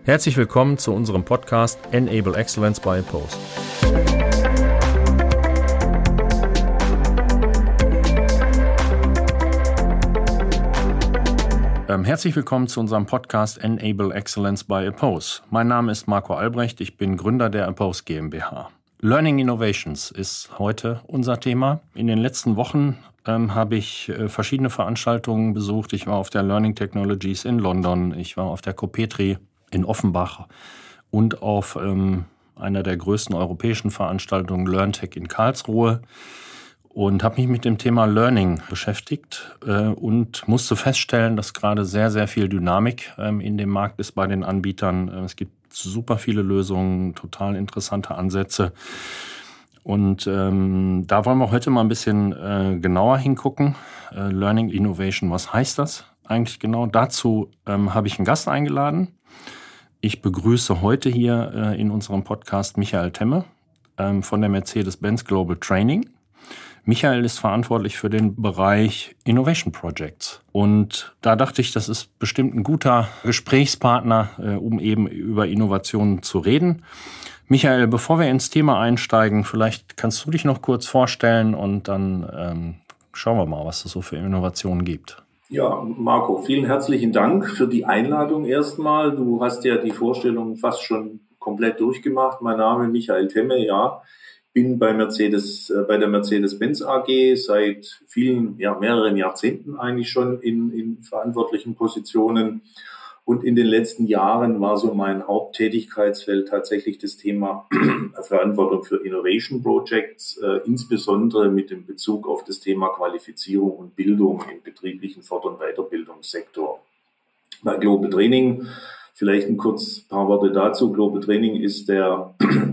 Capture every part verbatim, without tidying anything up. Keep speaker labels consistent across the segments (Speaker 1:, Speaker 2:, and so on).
Speaker 1: Herzlich willkommen zu unserem Podcast Enable Excellence by Post. Ähm, herzlich willkommen zu unserem Podcast Enable Excellence by Oppose. Mein Name ist Marco Albrecht, ich bin Gründer der Oppose GmbH. Learning Innovations ist heute unser Thema. In den letzten Wochen ähm, habe ich äh, verschiedene Veranstaltungen besucht. Ich war auf der Learning Technologies in London, ich war auf der Copetri in Offenbach und auf ähm, einer der größten europäischen Veranstaltungen LearnTech in Karlsruhe und habe mich mit dem Thema Learning beschäftigt äh, und musste feststellen, dass gerade sehr, sehr viel Dynamik ähm, in dem Markt ist bei den Anbietern. Äh, es gibt super viele Lösungen, total interessante Ansätze. Und ähm, da wollen wir heute mal ein bisschen äh, genauer hingucken. Äh, Learning Innovation, was heißt das eigentlich genau? Dazu ähm, habe ich einen Gast eingeladen. Ich begrüße heute hier äh, in unserem Podcast Michael Temme ähm, von der Mercedes-Benz Global Training. Michael ist verantwortlich für den Bereich Innovation Projects. Und da dachte ich, das ist bestimmt ein guter Gesprächspartner, äh, um eben über Innovationen zu reden. Michael, bevor wir ins Thema einsteigen, vielleicht kannst du dich noch kurz vorstellen und dann ähm, schauen wir mal, was es so für Innovationen gibt.
Speaker 2: Ja, Marco, vielen herzlichen Dank für die Einladung erstmal. Du hast ja die Vorstellung fast schon komplett durchgemacht. Mein Name ist Michael Temme, ja. Bin bei Mercedes, äh, bei der Mercedes-Benz A G seit vielen, ja, mehreren Jahrzehnten eigentlich schon in, in verantwortlichen Positionen. Und in den letzten Jahren war so mein Haupttätigkeitsfeld tatsächlich das Thema Verantwortung für Innovation Projects, äh, insbesondere mit dem Bezug auf das Thema Qualifizierung und Bildung im betrieblichen Fort- und Weiterbildungssektor. Bei Global Training, vielleicht ein kurz paar Worte dazu. Global Training ist der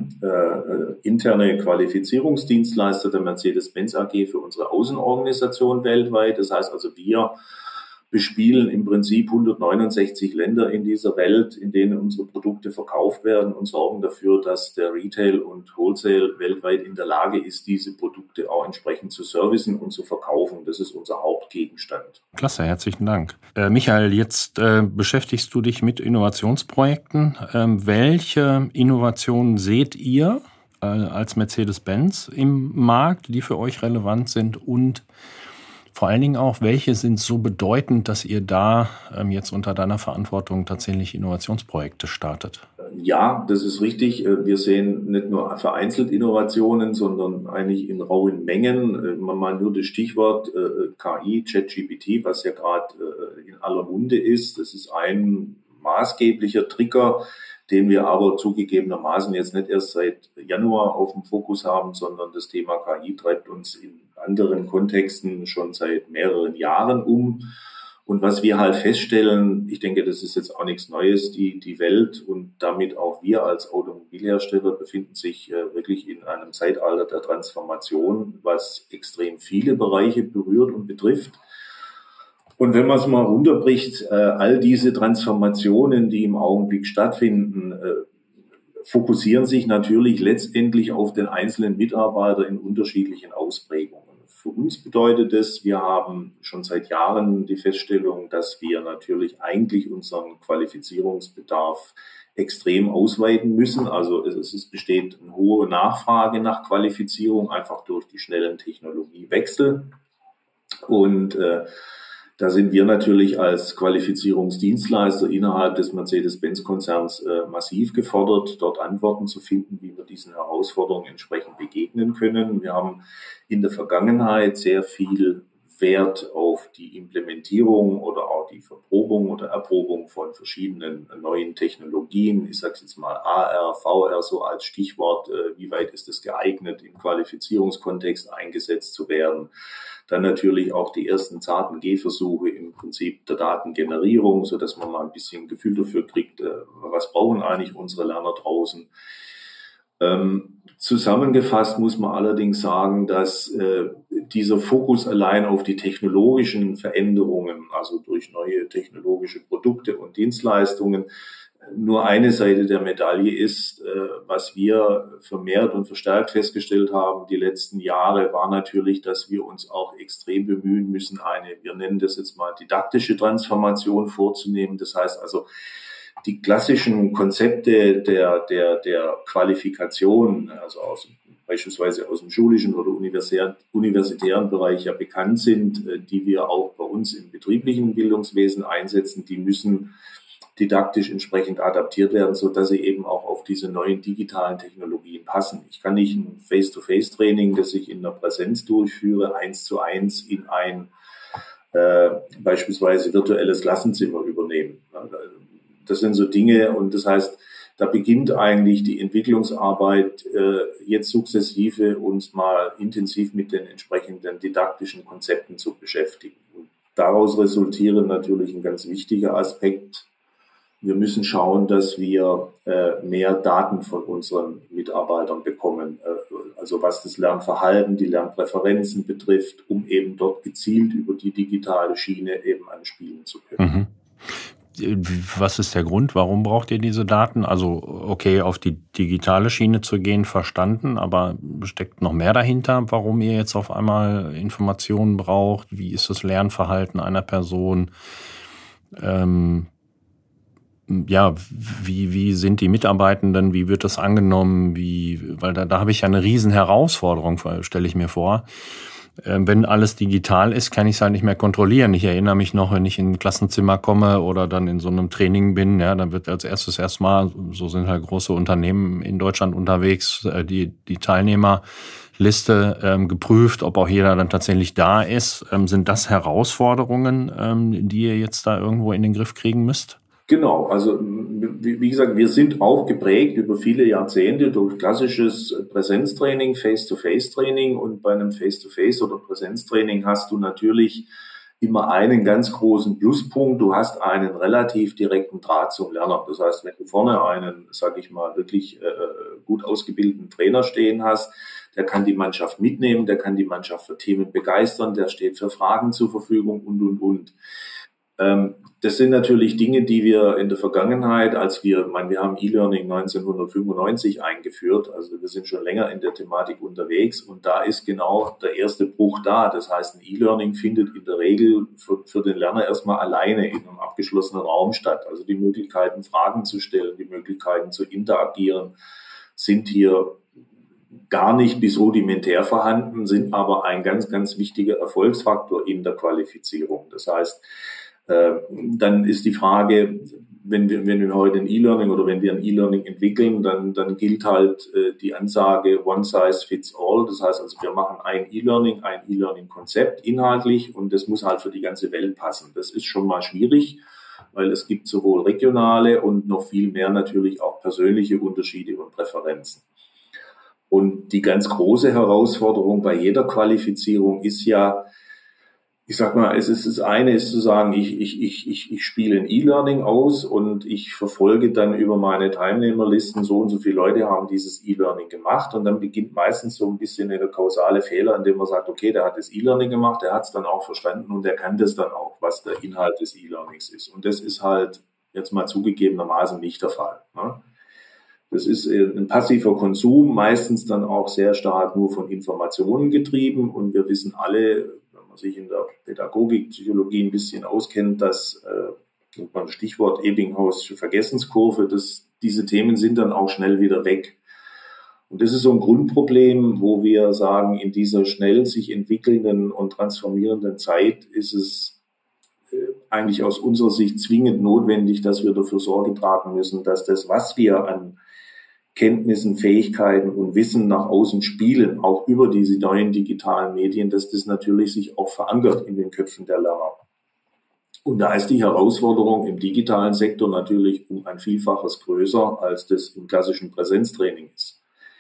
Speaker 2: äh, interne Qualifizierungsdienstleister der Mercedes-Benz A G für unsere Außenorganisation weltweit. Das heißt also, wir bespielen im Prinzip hundertneunundsechzig Länder in dieser Welt, in denen unsere Produkte verkauft werden und sorgen dafür, dass der Retail und Wholesale weltweit in der Lage ist, diese Produkte auch entsprechend zu servicen und zu verkaufen. Das ist unser Hauptgegenstand.
Speaker 1: Klasse, herzlichen Dank. Äh, Michael, jetzt äh, beschäftigst du dich mit Innovationsprojekten. Ähm, welche Innovationen seht ihr äh, als Mercedes-Benz im Markt, die für euch relevant sind, und vor allen Dingen auch, welche sind so bedeutend, dass ihr da ähm, jetzt unter deiner Verantwortung tatsächlich Innovationsprojekte startet?
Speaker 2: Ja, das ist richtig. Wir sehen nicht nur vereinzelt Innovationen, sondern eigentlich in rauen Mengen. Mal nur das Stichwort K I, ChatGPT, was ja gerade in aller Munde ist. Das ist ein maßgeblicher Trigger, den wir aber zugegebenermaßen jetzt nicht erst seit Januar auf dem Fokus haben, sondern das Thema K I treibt uns in anderen Kontexten schon seit mehreren Jahren um. Und was wir halt feststellen, ich denke, das ist jetzt auch nichts Neues, die, die Welt und damit auch wir als Automobilhersteller befinden sich äh, wirklich in einem Zeitalter der Transformation, was extrem viele Bereiche berührt und betrifft. Und wenn man es mal runterbricht, äh, all diese Transformationen, die im Augenblick stattfinden, äh, fokussieren sich natürlich letztendlich auf den einzelnen Mitarbeiter in unterschiedlichen Ausprägungen. Für uns bedeutet es, wir haben schon seit Jahren die Feststellung, dass wir natürlich eigentlich unseren Qualifizierungsbedarf extrem ausweiten müssen. Also es, es besteht eine hohe Nachfrage nach Qualifizierung, einfach durch die schnellen Technologiewechsel. Und äh, da sind wir natürlich als Qualifizierungsdienstleister innerhalb des Mercedes-Benz-Konzerns äh, massiv gefordert, dort Antworten zu finden, wie wir diesen Herausforderungen entsprechend begegnen können. Wir haben in der Vergangenheit sehr viel Wert auf die Implementierung oder auch die Verprobung oder Erprobung von verschiedenen neuen Technologien. Ich sage jetzt mal A R, V R so als Stichwort. Äh, wie weit ist es geeignet, im Qualifizierungskontext eingesetzt zu werden? Dann natürlich auch die ersten zarten Gehversuche im Prinzip der Datengenerierung, so dass man mal ein bisschen Gefühl dafür kriegt, äh, was brauchen eigentlich unsere Lerner draußen. Ähm, zusammengefasst muss man allerdings sagen, dass äh, dieser Fokus allein auf die technologischen Veränderungen, also durch neue technologische Produkte und Dienstleistungen, nur eine Seite der Medaille ist. Äh, was wir vermehrt und verstärkt festgestellt haben die letzten Jahre, war natürlich, dass wir uns auch extrem bemühen müssen, eine, wir nennen das jetzt mal didaktische Transformation vorzunehmen. Das heißt also, die klassischen Konzepte der, der, der Qualifikation, also aus, beispielsweise aus dem schulischen oder universitären, universitären Bereich ja bekannt sind, die wir auch bei uns im betrieblichen Bildungswesen einsetzen, die müssen didaktisch entsprechend adaptiert werden, so dass sie eben auch auf diese neuen digitalen Technologien passen. Ich kann nicht ein Face-to-Face-Training, das ich in der Präsenz durchführe, eins zu eins in ein äh, beispielsweise virtuelles Klassenzimmer übernehmen. Das sind so Dinge, und das heißt, da beginnt eigentlich die Entwicklungsarbeit äh, jetzt sukzessive, uns mal intensiv mit den entsprechenden didaktischen Konzepten zu beschäftigen. Und daraus resultieren natürlich ein ganz wichtiger Aspekt. Wir müssen schauen, dass wir äh, mehr Daten von unseren Mitarbeitern bekommen, äh, also was das Lernverhalten, die Lernpräferenzen betrifft, um eben dort gezielt über die digitale Schiene eben anspielen zu können.
Speaker 1: Mhm. Was ist der Grund? Warum braucht ihr diese Daten? Also okay, auf die digitale Schiene zu gehen, verstanden, aber steckt noch mehr dahinter, warum ihr jetzt auf einmal Informationen braucht? Wie ist das Lernverhalten einer Person? Ähm, Ja, wie, wie sind die Mitarbeitenden, wie wird das angenommen, wie, weil da, da habe ich ja eine riesen Herausforderung, stelle ich mir vor. Ähm, wenn alles digital ist, kann ich es halt nicht mehr kontrollieren. Ich erinnere mich noch, wenn ich in ein Klassenzimmer komme oder dann in so einem Training bin, ja, dann wird als erstes erstmal, so sind halt große Unternehmen in Deutschland unterwegs, äh, die, die Teilnehmerliste ähm, geprüft, ob auch jeder dann tatsächlich da ist. Ähm, sind das Herausforderungen, ähm, die ihr jetzt da irgendwo in den Griff kriegen müsst?
Speaker 2: Genau, also wie gesagt, wir sind auch geprägt über viele Jahrzehnte durch klassisches Präsenztraining, Face-to-Face-Training, und bei einem Face-to-Face- oder Präsenztraining hast du natürlich immer einen ganz großen Pluspunkt. Du hast einen relativ direkten Draht zum Lerner. Das heißt, wenn du vorne einen, sage ich mal, wirklich äh, gut ausgebildeten Trainer stehen hast, der kann die Mannschaft mitnehmen, der kann die Mannschaft für Themen begeistern, der steht für Fragen zur Verfügung und, und, und. Ähm, das sind natürlich Dinge, die wir in der Vergangenheit, als wir, ich meine, wir haben E-Learning neunzehnhundertfünfundneunzig eingeführt, also wir sind schon länger in der Thematik unterwegs, und da ist genau der erste Bruch da. Das heißt, ein E-Learning findet in der Regel für, für den Lerner erstmal alleine in einem abgeschlossenen Raum statt. Also die Möglichkeiten, Fragen zu stellen, die Möglichkeiten zu interagieren, sind hier gar nicht bis rudimentär vorhanden, sind aber ein ganz, ganz wichtiger Erfolgsfaktor in der Qualifizierung. Das heißt, Äh, dann ist die Frage, wenn wir, wenn wir heute ein E-Learning oder wenn wir ein E-Learning entwickeln, dann, dann gilt halt äh, die Ansage One Size Fits All. Das heißt also, wir machen ein E-Learning, ein E-Learning-Konzept inhaltlich, und das muss halt für die ganze Welt passen. Das ist schon mal schwierig, weil es gibt sowohl regionale und noch viel mehr natürlich auch persönliche Unterschiede und Präferenzen. Und die ganz große Herausforderung bei jeder Qualifizierung ist ja, ich sag mal, es ist das eine ist zu sagen, ich, ich, ich, ich, ich spiele ein E-Learning aus und ich verfolge dann über meine Teilnehmerlisten, so und so viele Leute haben dieses E-Learning gemacht, und dann beginnt meistens so ein bisschen der kausale Fehler, indem man sagt, okay, der hat das E-Learning gemacht, der hat es dann auch verstanden und der kann das dann auch, was der Inhalt des E-Learnings ist. Und das ist halt jetzt mal zugegebenermaßen nicht der Fall, ne? Das ist ein passiver Konsum, meistens dann auch sehr stark nur von Informationen getrieben, und wir wissen alle, sich in der Pädagogik, Psychologie ein bisschen auskennt, dass, äh, man Stichwort Ebbinghaus'sche Vergessenskurve, dass diese Themen sind dann auch schnell wieder weg. Und das ist so ein Grundproblem, wo wir sagen, in dieser schnell sich entwickelnden und transformierenden Zeit ist es äh, eigentlich aus unserer Sicht zwingend notwendig, dass wir dafür Sorge tragen müssen, dass das, was wir an Kenntnissen, Fähigkeiten und Wissen nach außen spielen, auch über diese neuen digitalen Medien, dass das natürlich sich auch verankert in den Köpfen der Lerner. Und da ist die Herausforderung im digitalen Sektor natürlich um ein Vielfaches größer, als das im klassischen Präsenztraining ist.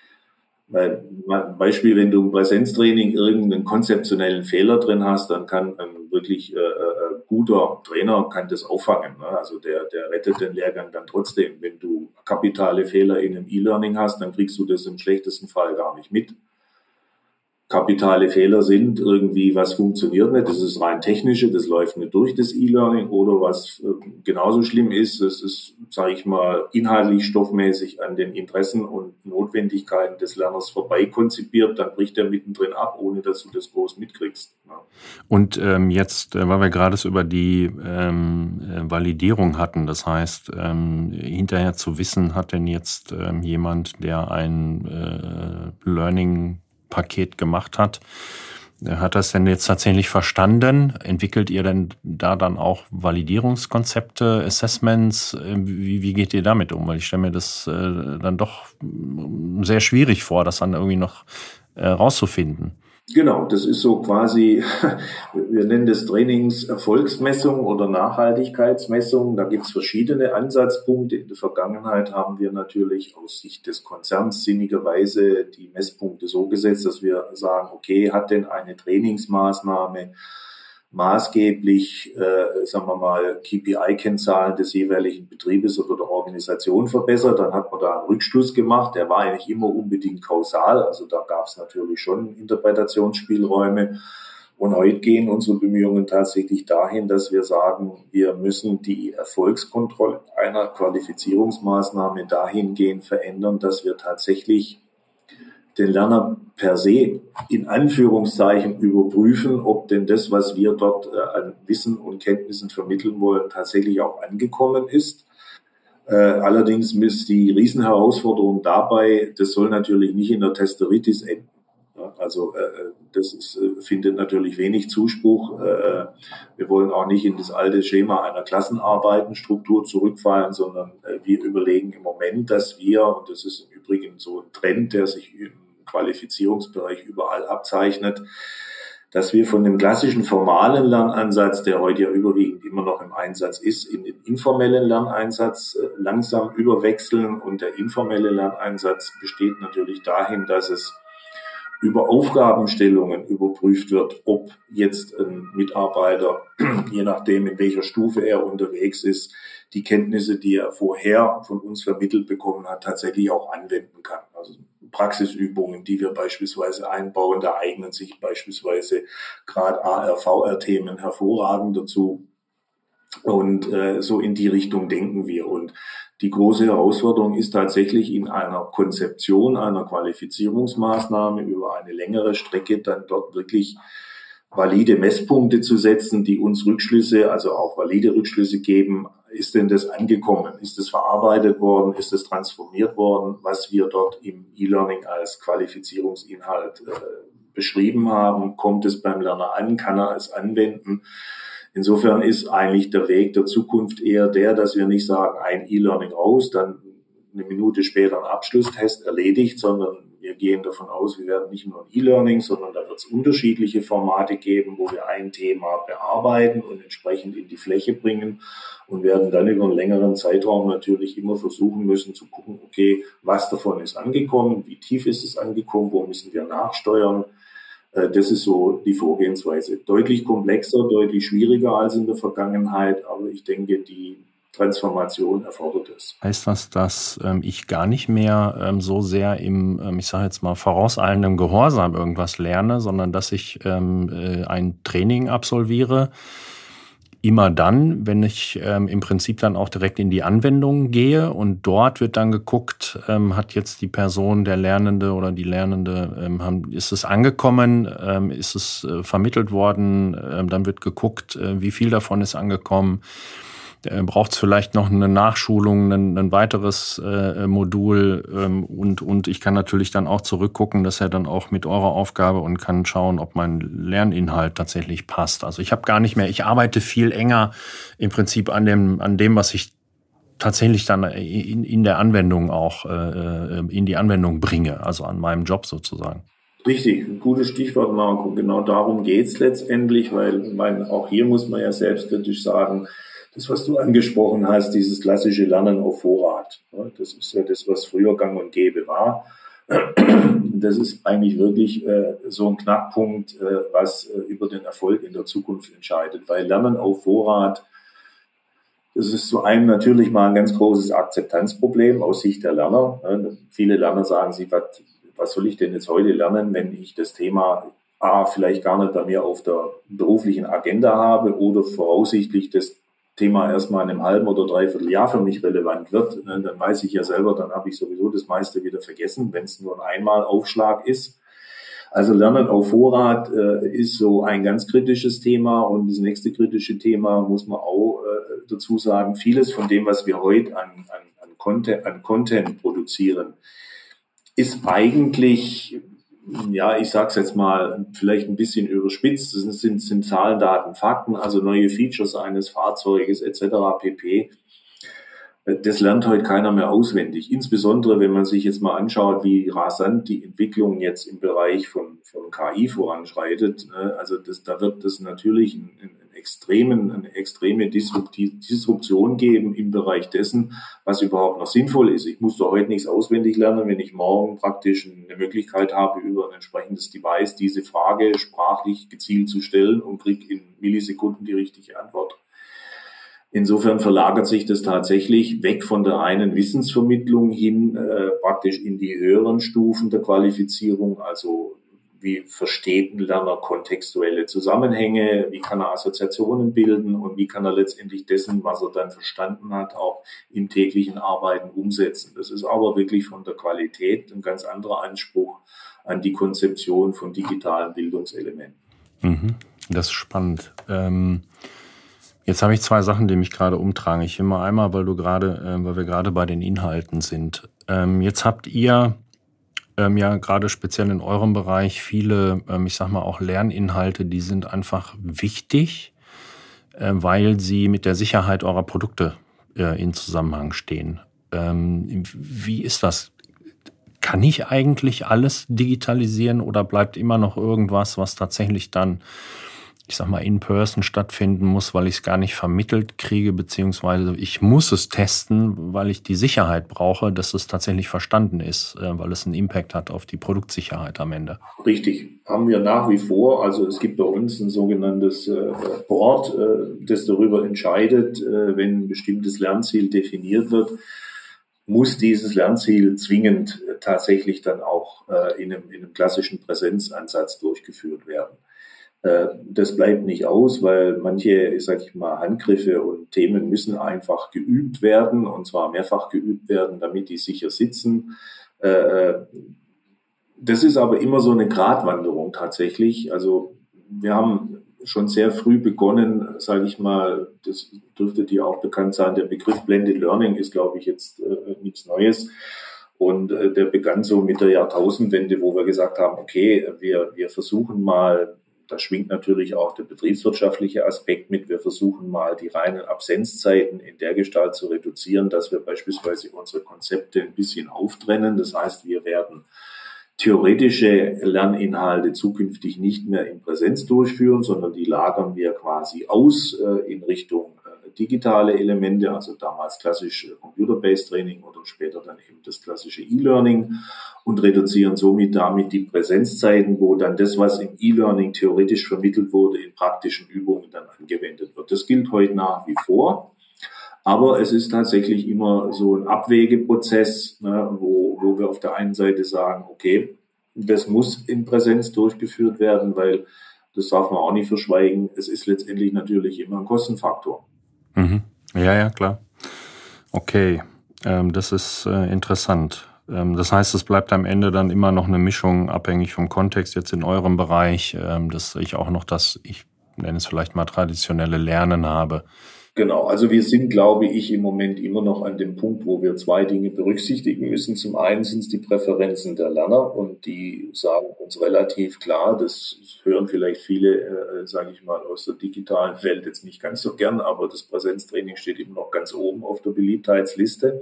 Speaker 2: Weil, Beispiel, wenn du im Präsenztraining irgendeinen konzeptionellen Fehler drin hast, dann kann ein wirklich äh, guter Trainer kann das auffangen, ne? Also der, der rettet den Lehrgang dann trotzdem. Wenn du kapitale Fehler in einem E-Learning hast, dann kriegst du das im schlechtesten Fall gar nicht mit. kapitale Fehler sind, irgendwie was funktioniert nicht, das ist rein technische, das läuft nicht durch, das E-Learning, oder was äh, genauso schlimm ist, das ist, sage ich mal, inhaltlich, stoffmäßig an den Interessen und Notwendigkeiten des Lerners vorbei konzipiert, dann bricht er mittendrin ab, ohne dass du das groß mitkriegst. Ja.
Speaker 1: Und ähm, jetzt, äh, weil wir gerade es über die ähm, äh, Validierung hatten, das heißt, ähm, hinterher zu wissen, hat denn jetzt ähm, jemand, der ein äh, Learning Paket gemacht hat. Hat das denn jetzt tatsächlich verstanden? Entwickelt ihr denn da dann auch Validierungskonzepte, Assessments? Wie, wie geht ihr damit um? Weil ich stelle mir das äh, dann doch sehr schwierig vor, das dann irgendwie noch äh, rauszufinden.
Speaker 2: Genau, das ist so quasi, wir nennen das Trainingserfolgsmessung oder Nachhaltigkeitsmessung. Da gibt es verschiedene Ansatzpunkte. In der Vergangenheit haben wir natürlich aus Sicht des Konzerns sinnigerweise die Messpunkte so gesetzt, dass wir sagen, okay, hat denn eine Trainingsmaßnahme maßgeblich, äh, sagen wir mal, K P I-Kennzahlen des jeweiligen Betriebes oder der Organisation verbessert, dann hat man da einen Rückschluss gemacht. Der war eigentlich immer unbedingt kausal, also da gab es natürlich schon Interpretationsspielräume. Und heute gehen unsere Bemühungen tatsächlich dahin, dass wir sagen, wir müssen die Erfolgskontrolle einer Qualifizierungsmaßnahme dahingehend verändern, dass wir tatsächlich den Lerner per se in Anführungszeichen überprüfen, ob denn das, was wir dort äh, an Wissen und Kenntnissen vermitteln wollen, tatsächlich auch angekommen ist. Äh, allerdings ist die Riesenherausforderung dabei, das soll natürlich nicht in der Testeritis enden. Ja, also äh, das ist, äh, findet natürlich wenig Zuspruch. Äh, wir wollen auch nicht in das alte Schema einer Klassenarbeitenstruktur zurückfallen, sondern äh, wir überlegen im Moment, dass wir, und das ist im Übrigen so ein Trend, der sich im Qualifizierungsbereich überall abzeichnet, dass wir von dem klassischen formalen Lernansatz, der heute ja überwiegend immer noch im Einsatz ist, in den informellen Lerneinsatz äh, langsam überwechseln. Und der informelle Lerneinsatz besteht natürlich dahin, dass es über Aufgabenstellungen überprüft wird, ob jetzt ein Mitarbeiter, je nachdem in welcher Stufe er unterwegs ist, die Kenntnisse, die er vorher von uns vermittelt bekommen hat, tatsächlich auch anwenden kann. Also Praxisübungen, die wir beispielsweise einbauen, da eignen sich beispielsweise gerade A R V R-Themen hervorragend dazu. Und äh, so in die Richtung denken wir. Und die große Herausforderung ist tatsächlich in einer Konzeption einer Qualifizierungsmaßnahme über eine längere Strecke dann dort wirklich valide Messpunkte zu setzen, die uns Rückschlüsse, also auch valide Rückschlüsse geben. Ist denn das angekommen? Ist es verarbeitet worden? Ist es transformiert worden, was wir dort im E-Learning als Qualifizierungsinhalt äh, beschrieben haben? Kommt es beim Lerner an? Kann er es anwenden? Insofern ist eigentlich der Weg der Zukunft eher der, dass wir nicht sagen, ein E-Learning raus, dann eine Minute später ein Abschlusstest erledigt, sondern wir gehen davon aus, wir werden nicht nur ein E-Learning, sondern da wird es unterschiedliche Formate geben, wo wir ein Thema bearbeiten und entsprechend in die Fläche bringen und werden dann über einen längeren Zeitraum natürlich immer versuchen müssen zu gucken, okay, was davon ist angekommen, wie tief ist es angekommen, wo müssen wir nachsteuern. Das ist so die Vorgehensweise. Deutlich komplexer, deutlich schwieriger als in der Vergangenheit, aber ich denke, die Transformation erfordert es.
Speaker 1: Heißt das, dass ähm, ich gar nicht mehr ähm, so sehr im, ähm, ich sage jetzt mal, vorauseilendem Gehorsam irgendwas lerne, sondern dass ich ähm, äh, ein Training absolviere, immer dann, wenn ich ähm, im Prinzip dann auch direkt in die Anwendung gehe und dort wird dann geguckt, ähm, hat jetzt die Person, der Lernende oder die Lernende, ähm, haben, ist es angekommen, ähm, ist es äh, vermittelt worden, ähm, dann wird geguckt, äh, wie viel davon ist angekommen. Braucht es vielleicht noch eine Nachschulung, ein, ein weiteres äh, Modul ähm, und, und ich kann natürlich dann auch zurückgucken, dass er dann auch mit eurer Aufgabe und kann schauen, ob mein Lerninhalt tatsächlich passt. Also ich habe gar nicht mehr, ich arbeite viel enger im Prinzip an dem, an dem, was ich tatsächlich dann in, in der Anwendung auch äh, in die Anwendung bringe, also an meinem Job sozusagen.
Speaker 2: Richtig, ein gutes Stichwort, Marco. Genau darum geht's letztendlich, weil mein, auch hier muss man ja selbstkritisch sagen, das, was du angesprochen hast, dieses klassische Lernen auf Vorrat, das ist ja das, was früher gang und gäbe war. Das ist eigentlich wirklich äh, so ein Knackpunkt, äh, was äh, über den Erfolg in der Zukunft entscheidet. Weil Lernen auf Vorrat, das ist zu einem natürlich mal ein ganz großes Akzeptanzproblem aus Sicht der Lerner. Viele Lerner sagen sich, was was soll ich denn jetzt heute lernen, wenn ich das Thema A, vielleicht gar nicht bei mir auf der beruflichen Agenda habe oder voraussichtlich das Thema erstmal in einem halben oder dreiviertel Jahr für mich relevant wird, dann weiß ich ja selber, dann habe ich sowieso das meiste wieder vergessen, wenn es nur ein Einmalaufschlag ist. Also Lernen auf Vorrat äh, ist so ein ganz kritisches Thema, und das nächste kritische Thema muss man auch äh, dazu sagen, vieles von dem, was wir heute an, an, an, Content, an Content produzieren, ist eigentlich, ja, ich sag's jetzt mal, vielleicht ein bisschen überspitzt. Das sind, sind Zahlen, Daten, Fakten, also neue Features eines Fahrzeuges et cetera pp. Das lernt heute keiner mehr auswendig. Insbesondere, wenn man sich jetzt mal anschaut, wie rasant die Entwicklung jetzt im Bereich von, von K I voranschreitet. Also das, da wird es natürlich einen, einen extremen, eine extreme Disruption geben im Bereich dessen, was überhaupt noch sinnvoll ist. Ich muss doch heute nichts auswendig lernen, wenn ich morgen praktisch eine Möglichkeit habe, über ein entsprechendes Device diese Frage sprachlich gezielt zu stellen und kriege in Millisekunden die richtige Antwort. Insofern verlagert sich das tatsächlich weg von der reinen Wissensvermittlung hin äh, praktisch in die höheren Stufen der Qualifizierung. Also wie versteht ein Lerner kontextuelle Zusammenhänge, wie kann er Assoziationen bilden und wie kann er letztendlich dessen, was er dann verstanden hat, auch im täglichen Arbeiten umsetzen. Das ist aber wirklich von der Qualität ein ganz anderer Anspruch an die Konzeption von digitalen Bildungselementen.
Speaker 1: Mhm, das ist spannend. Ähm Jetzt habe ich zwei Sachen, die mich gerade umtragen. Ich will mal einmal, weil du gerade, äh, weil wir gerade bei den Inhalten sind. Ähm, jetzt habt ihr ähm, ja gerade speziell in eurem Bereich viele, ähm, ich sag mal auch Lerninhalte, die sind einfach wichtig, äh, weil sie mit der Sicherheit eurer Produkte äh, in Zusammenhang stehen. Ähm, wie ist das? Kann ich eigentlich alles digitalisieren oder bleibt immer noch irgendwas, was tatsächlich dann, ich sag mal, in person stattfinden muss, weil ich es gar nicht vermittelt kriege, beziehungsweise ich muss es testen, weil ich die Sicherheit brauche, dass es tatsächlich verstanden ist, weil es einen Impact hat auf die Produktsicherheit am Ende.
Speaker 2: Richtig, haben wir nach wie vor. Also es gibt bei uns ein sogenanntes äh, Board, äh, das darüber entscheidet, äh, wenn ein bestimmtes Lernziel definiert wird, muss dieses Lernziel zwingend äh, tatsächlich dann auch äh, in, einem, in einem klassischen Präsenzansatz durchgeführt werden. Das bleibt nicht aus, weil manche, sag ich mal, Handgriffe und Themen müssen einfach geübt werden, und zwar mehrfach geübt werden, damit die sicher sitzen. Das ist aber immer so eine Gratwanderung tatsächlich. Also wir haben schon sehr früh begonnen, sage ich mal, das dürfte dir auch bekannt sein, der Begriff Blended Learning ist, glaube ich, jetzt nichts Neues. Und der begann so mit der Jahrtausendwende, wo wir gesagt haben, okay, wir, wir versuchen mal, da schwingt natürlich auch der betriebswirtschaftliche Aspekt mit. Wir versuchen mal, die reinen Absenzzeiten in der Gestalt zu reduzieren, dass wir beispielsweise unsere Konzepte ein bisschen auftrennen. Das heißt, wir werden theoretische Lerninhalte zukünftig nicht mehr in Präsenz durchführen, sondern die lagern wir quasi aus äh, in Richtung äh, digitale Elemente, also damals klassisch äh, Computer-Based Training oder später dann eben das klassische E-Learning, und reduzieren somit damit die Präsenzzeiten, wo dann das, was im E-Learning theoretisch vermittelt wurde, in praktischen Übungen dann angewendet wird. Das gilt heute nach wie vor. Aber es ist tatsächlich immer so ein Abwägeprozess, ne, wo, wo wir auf der einen Seite sagen, okay, das muss in Präsenz durchgeführt werden, weil, das darf man auch nicht verschweigen, es ist letztendlich natürlich immer ein Kostenfaktor.
Speaker 1: Mhm. Ja, ja, klar. Okay, ähm, das ist äh, interessant. Ähm, das heißt, es bleibt am Ende dann immer noch eine Mischung, abhängig vom Kontext jetzt in eurem Bereich, ähm, dass ich auch noch das, ich nenne es vielleicht mal traditionelle Lernen habe.
Speaker 2: Genau, also wir sind, glaube ich, im Moment immer noch an dem Punkt, wo wir zwei Dinge berücksichtigen müssen. Zum einen sind es die Präferenzen der Lerner, und die sagen uns relativ klar, das hören vielleicht viele, äh, sage ich mal, aus der digitalen Welt jetzt nicht ganz so gern, aber das Präsenztraining steht immer noch ganz oben auf der Beliebtheitsliste.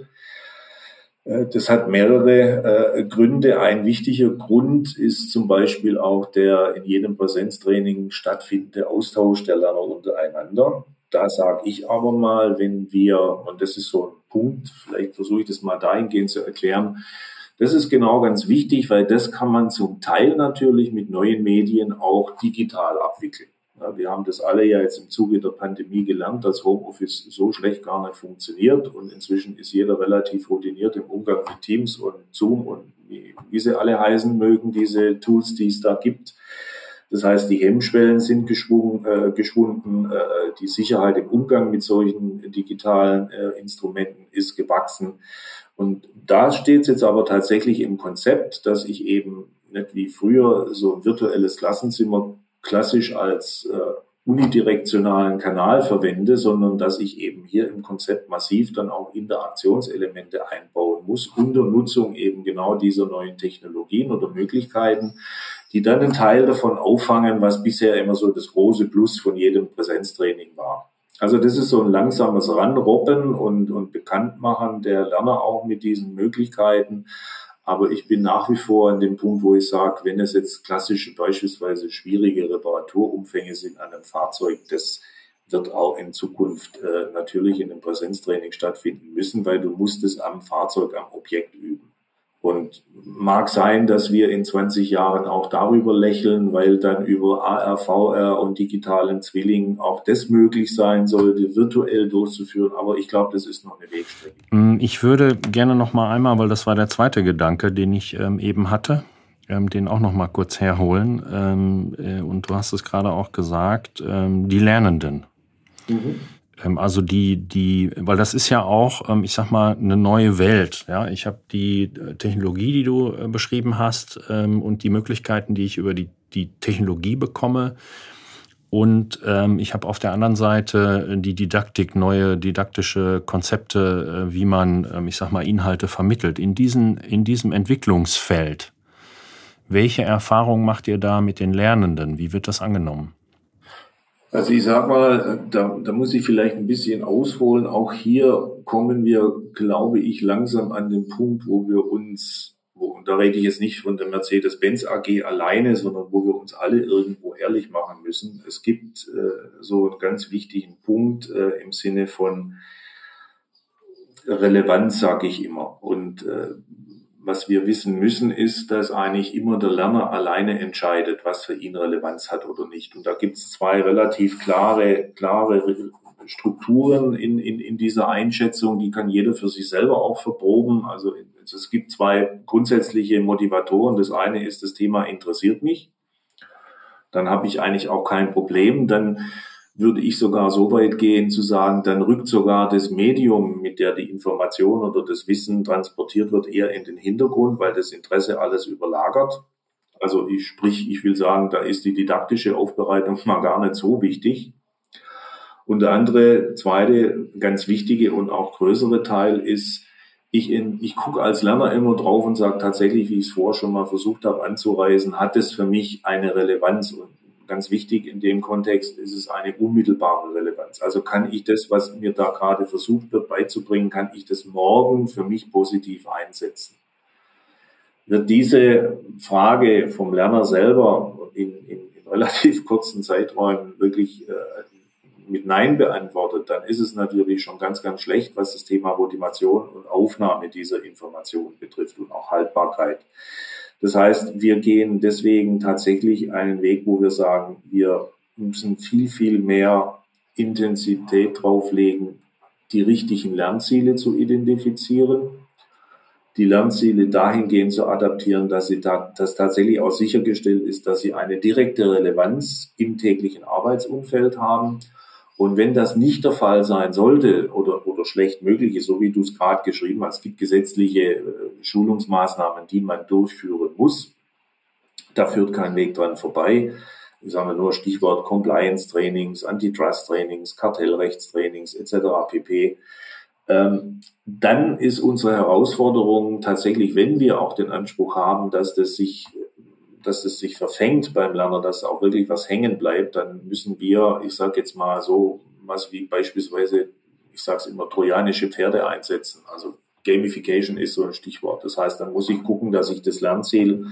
Speaker 2: Äh, das hat mehrere äh, Gründe. Ein wichtiger Grund ist zum Beispiel auch der in jedem Präsenztraining stattfindende Austausch der Lerner untereinander. Da sage ich aber mal, wenn wir, und das ist so ein Punkt, vielleicht versuche ich das mal dahingehend zu erklären, das ist genau ganz wichtig, weil das kann man zum Teil natürlich mit neuen Medien auch digital abwickeln. Ja, wir haben das alle ja jetzt im Zuge der Pandemie gelernt, dass Homeoffice so schlecht gar nicht funktioniert. Und inzwischen ist jeder relativ routiniert im Umgang mit Teams und Zoom und wie, wie sie alle heißen mögen, diese Tools, die es da gibt. Das heißt, die Hemmschwellen sind geschwungen, äh, geschwunden, äh, die Sicherheit im Umgang mit solchen digitalen äh, Instrumenten ist gewachsen. Und da steht es jetzt aber tatsächlich im Konzept, dass ich eben nicht wie früher so ein virtuelles Klassenzimmer klassisch als äh, unidirektionalen Kanal verwende, sondern dass ich eben hier im Konzept massiv dann auch Interaktionselemente einbauen muss, unter Nutzung eben genau dieser neuen Technologien oder Möglichkeiten, die dann einen Teil davon auffangen, was bisher immer so das große Plus von jedem Präsenztraining war. Also das ist so ein langsames Ranrobben und, und Bekanntmachen der Lerner auch mit diesen Möglichkeiten. Aber ich bin nach wie vor an dem Punkt, wo ich sage, wenn es jetzt klassische, beispielsweise schwierige Reparaturumfänge sind an einem Fahrzeug, das wird auch in Zukunft äh, natürlich in einem Präsenztraining stattfinden müssen, weil du musst es am Fahrzeug, am Objekt üben. Und mag sein, dass wir in zwanzig Jahren auch darüber lächeln, weil dann über A R, V R und digitalen Zwillingen auch das möglich sein sollte, virtuell durchzuführen. Aber ich glaube, das ist noch eine Wegstrecke.
Speaker 1: Ich würde gerne noch mal einmal, weil das war der zweite Gedanke, den ich ähm, eben hatte, ähm, den auch noch mal kurz herholen. Ähm, äh, und du hast es gerade auch gesagt, ähm, die Lernenden. Mhm. Also die, die, weil das ist ja auch, ich sag mal, eine neue Welt. Ja, ich habe die Technologie, die du beschrieben hast, und die Möglichkeiten, die ich über die, die Technologie bekomme. Und ich habe auf der anderen Seite die Didaktik, neue didaktische Konzepte, wie man, ich sag mal, Inhalte vermittelt. In diesen, in diesem Entwicklungsfeld, welche Erfahrungen macht ihr da mit den Lernenden? Wie wird das angenommen?
Speaker 2: Also ich sag mal, da, da muss ich vielleicht ein bisschen ausholen. Auch hier kommen wir, glaube ich, langsam an den Punkt, wo wir uns, wo, und da rede ich jetzt nicht von der Mercedes-Benz A G alleine, sondern wo wir uns alle irgendwo ehrlich machen müssen. Es gibt äh, so einen ganz wichtigen Punkt äh, im Sinne von Relevanz, sage ich immer. Und äh, was wir wissen müssen, ist, dass eigentlich immer der Lerner alleine entscheidet, was für ihn Relevanz hat oder nicht. Und da gibt es zwei relativ klare, klare Strukturen in, in, in dieser Einschätzung. Die kann jeder für sich selber auch verproben. Also es gibt zwei grundsätzliche Motivatoren. Das eine ist, das Thema interessiert mich. Dann habe ich eigentlich auch kein Problem. Dann würde ich sogar so weit gehen zu sagen, dann rückt sogar das Medium, mit der die Information oder das Wissen transportiert wird, eher in den Hintergrund, weil das Interesse alles überlagert. Also ich sprich, ich will sagen, da ist die didaktische Aufbereitung mal gar nicht so wichtig. Und der andere, zweite, ganz wichtige und auch größere Teil ist, ich, in, ich gucke als Lerner immer drauf und sage tatsächlich, wie ich es vorher schon mal versucht habe anzureißen, hat es für mich eine Relevanz? Und ganz wichtig in dem Kontext ist es eine unmittelbare Relevanz. Also kann ich das, was mir da gerade versucht wird beizubringen, kann ich das morgen für mich positiv einsetzen? Wird diese Frage vom Lerner selber in, in, in relativ kurzen Zeiträumen wirklich äh, mit Nein beantwortet, dann ist es natürlich schon ganz, ganz schlecht, was das Thema Motivation und Aufnahme dieser Information betrifft und auch Haltbarkeit. Das heißt, wir gehen deswegen tatsächlich einen Weg, wo wir sagen, wir müssen viel, viel mehr Intensität drauflegen, die richtigen Lernziele zu identifizieren, die Lernziele dahingehend zu adaptieren, dass sie da, dass tatsächlich auch sichergestellt ist, dass sie eine direkte Relevanz im täglichen Arbeitsumfeld haben. Und wenn das nicht der Fall sein sollte oder, oder schlecht möglich ist, so wie du es gerade geschrieben hast, es gibt gesetzliche äh, Schulungsmaßnahmen, die man durchführen muss. Da führt kein Weg dran vorbei. Ich sage nur Stichwort Compliance-Trainings, Antitrust-Trainings, Kartellrechtstrainings et cetera pp. Ähm, dann ist unsere Herausforderung tatsächlich, wenn wir auch den Anspruch haben, dass das sich dass es sich verfängt beim Lerner, dass auch wirklich was hängen bleibt, dann müssen wir, ich sage jetzt mal so, was wie beispielsweise, ich sage es immer, trojanische Pferde einsetzen. Also Gamification ist so ein Stichwort. Das heißt, dann muss ich gucken, dass ich das Lernziel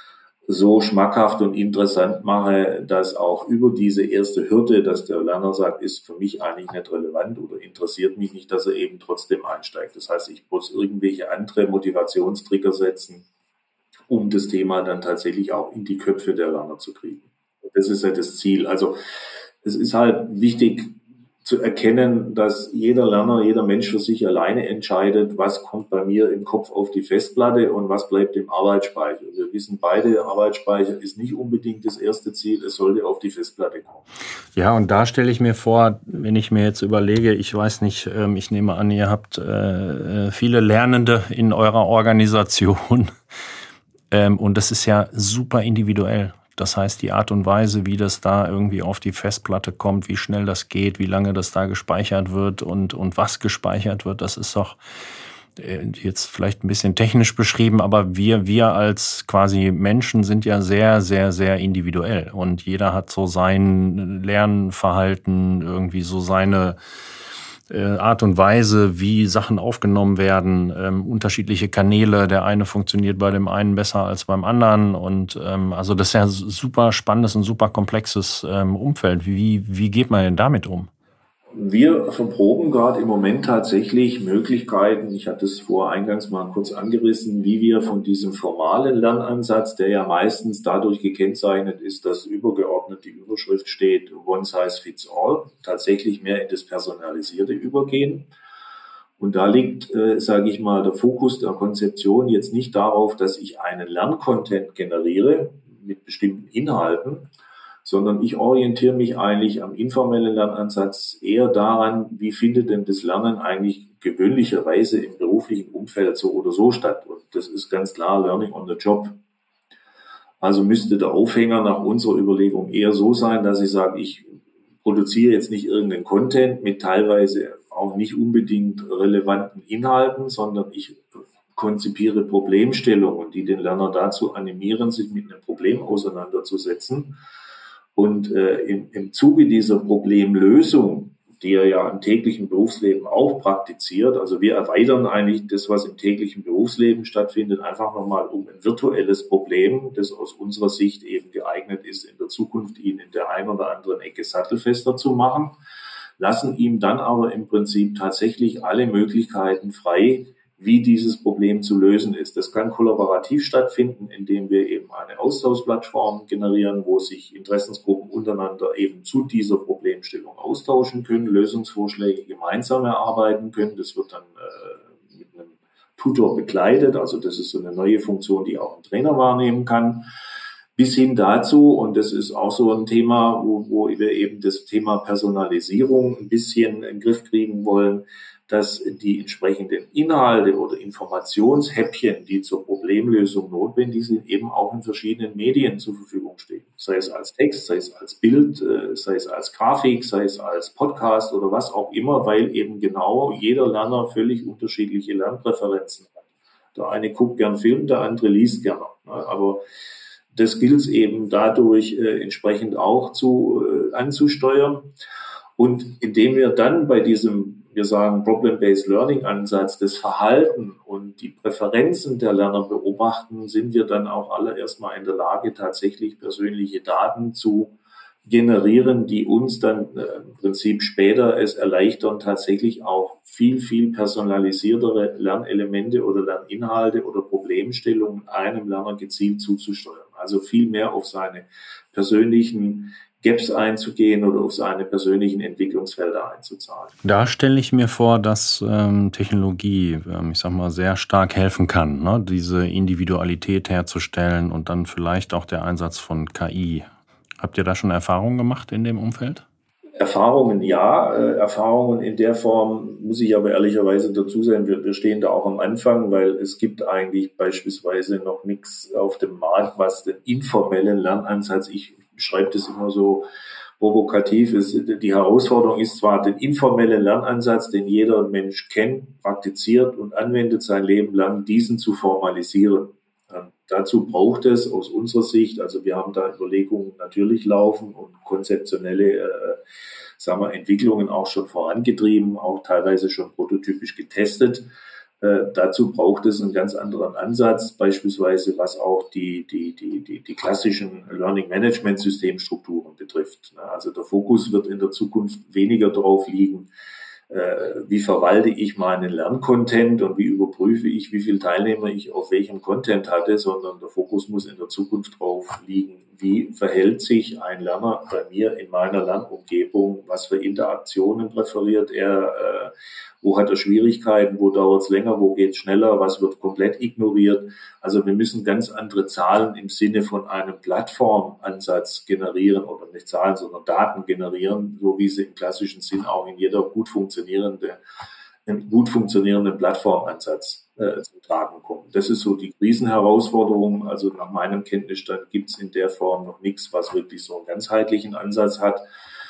Speaker 2: so schmackhaft und interessant mache, dass auch über diese erste Hürde, dass der Lerner sagt, ist für mich eigentlich nicht relevant oder interessiert mich nicht, dass er eben trotzdem einsteigt. Das heißt, ich muss irgendwelche andere Motivationstrigger setzen, um das Thema dann tatsächlich auch in die Köpfe der Lerner zu kriegen. Das ist ja das Ziel. Also es ist halt wichtig zu erkennen, dass jeder Lerner, jeder Mensch für sich alleine entscheidet, was kommt bei mir im Kopf auf die Festplatte und was bleibt im Arbeitsspeicher. Wir wissen beide, Arbeitsspeicher ist nicht unbedingt das erste Ziel, es sollte auf die Festplatte kommen.
Speaker 1: Ja, und da stelle ich mir vor, wenn ich mir jetzt überlege, ich weiß nicht, ich nehme an, ihr habt viele Lernende in eurer Organisation und das ist ja super individuell. Das heißt, die Art und Weise, wie das da irgendwie auf die Festplatte kommt, wie schnell das geht, wie lange das da gespeichert wird und, und was gespeichert wird, das ist doch jetzt vielleicht ein bisschen technisch beschrieben, aber wir, wir als quasi Menschen sind ja sehr, sehr, sehr individuell und jeder hat so sein Lernverhalten, irgendwie so seine Art und Weise, wie Sachen aufgenommen werden, ähm, unterschiedliche Kanäle. Der eine funktioniert bei dem einen besser als beim anderen. Und ähm, also das ist ja ein super spannendes und super komplexes ähm, Umfeld. Wie, wie geht man denn damit um?
Speaker 2: Wir verproben gerade im Moment tatsächlich Möglichkeiten, ich hatte es vor eingangs mal kurz angerissen, wie wir von diesem formalen Lernansatz, der ja meistens dadurch gekennzeichnet ist, dass übergeordnet die Überschrift steht, One Size Fits All, tatsächlich mehr in das Personalisierte übergehen. Und da liegt, äh, sage ich mal, der Fokus der Konzeption jetzt nicht darauf, dass ich einen Lerncontent generiere mit bestimmten Inhalten, sondern ich orientiere mich eigentlich am informellen Lernansatz eher daran, wie findet denn das Lernen eigentlich gewöhnlicherweise im beruflichen Umfeld so oder so statt. Und das ist ganz klar Learning on the Job. Also müsste der Aufhänger nach unserer Überlegung eher so sein, dass ich sage, ich produziere jetzt nicht irgendeinen Content mit teilweise auch nicht unbedingt relevanten Inhalten, sondern ich konzipiere Problemstellungen, die den Lerner dazu animieren, sich mit einem Problem auseinanderzusetzen. Und äh, im, im Zuge dieser Problemlösung, die er ja im täglichen Berufsleben auch praktiziert, also wir erweitern eigentlich das, was im täglichen Berufsleben stattfindet, einfach nochmal um ein virtuelles Problem, das aus unserer Sicht eben geeignet ist, in der Zukunft ihn in der einen oder anderen Ecke sattelfester zu machen, lassen ihm dann aber im Prinzip tatsächlich alle Möglichkeiten frei, wie dieses Problem zu lösen ist. Das kann kollaborativ stattfinden, indem wir eben eine Austauschplattform generieren, wo sich Interessensgruppen untereinander eben zu dieser Problemstellung austauschen können, Lösungsvorschläge gemeinsam erarbeiten können. Das wird dann äh, mit einem Tutor begleitet. Also das ist so eine neue Funktion, die auch ein Trainer wahrnehmen kann. Bis hin dazu, und das ist auch so ein Thema, wo, wo wir eben das Thema Personalisierung ein bisschen in den Griff kriegen wollen, dass die entsprechenden Inhalte oder Informationshäppchen, die zur Problemlösung notwendig sind, eben auch in verschiedenen Medien zur Verfügung stehen. Sei es als Text, sei es als Bild, sei es als Grafik, sei es als Podcast oder was auch immer, weil eben genau jeder Lerner völlig unterschiedliche Lernpräferenzen hat. Der eine guckt gern Film, der andere liest gerne. Aber das gilt es eben dadurch äh, entsprechend auch zu äh, anzusteuern. Und indem wir dann bei diesem, wir sagen, Problem-Based Learning-Ansatz das Verhalten und die Präferenzen der Lerner beobachten, sind wir dann auch alle erstmal in der Lage, tatsächlich persönliche Daten zu generieren, die uns dann äh, im Prinzip später es erleichtern, tatsächlich auch viel, viel personalisiertere Lernelemente oder Lerninhalte oder Problemstellungen einem Lerner gezielt zuzusteuern. Also viel mehr auf seine persönlichen Gaps einzugehen oder auf seine persönlichen Entwicklungsfelder einzuzahlen.
Speaker 1: Da stelle ich mir vor, dass ähm, Technologie, ähm, ich sag mal, sehr stark helfen kann, ne? Diese Individualität herzustellen und dann vielleicht auch der Einsatz von K I. Habt ihr da schon Erfahrungen gemacht in dem Umfeld?
Speaker 2: Erfahrungen ja, äh, Erfahrungen in der Form muss ich aber ehrlicherweise dazu sagen, wir, wir stehen da auch am Anfang, weil es gibt eigentlich beispielsweise noch nichts auf dem Markt, was den informellen Lernansatz, ich schreibe das immer so provokativ, ist, die Herausforderung ist zwar den informellen Lernansatz, den jeder Mensch kennt, praktiziert und anwendet sein Leben lang, diesen zu formalisieren. Ähm, dazu braucht es aus unserer Sicht, also wir haben da Überlegungen natürlich laufen und konzeptionelle äh, sagen wir, Entwicklungen auch schon vorangetrieben, auch teilweise schon prototypisch getestet. Äh, dazu braucht es einen ganz anderen Ansatz, beispielsweise was auch die, die, die, die, die klassischen Learning-Management-Systemstrukturen betrifft. Also der Fokus wird in der Zukunft weniger darauf liegen, äh, wie verwalte ich meinen Lerncontent und wie überprüfe ich, wie viele Teilnehmer ich auf welchem Content hatte, sondern der Fokus muss in der Zukunft darauf liegen, wie verhält sich ein Lerner bei mir in meiner Lernumgebung, was für Interaktionen präferiert er, äh, wo hat er Schwierigkeiten, wo dauert es länger, wo geht es schneller, was wird komplett ignoriert. Also wir müssen ganz andere Zahlen im Sinne von einem Plattformansatz generieren oder nicht Zahlen, sondern Daten generieren, so wie sie im klassischen Sinn auch in jeder gut funktionierende, einem gut funktionierenden Plattformansatz äh, zum Tragen kommen. Das ist so die Riesenherausforderung. Also nach meinem Kenntnisstand gibt es in der Form noch nichts, was wirklich so einen ganzheitlichen Ansatz hat.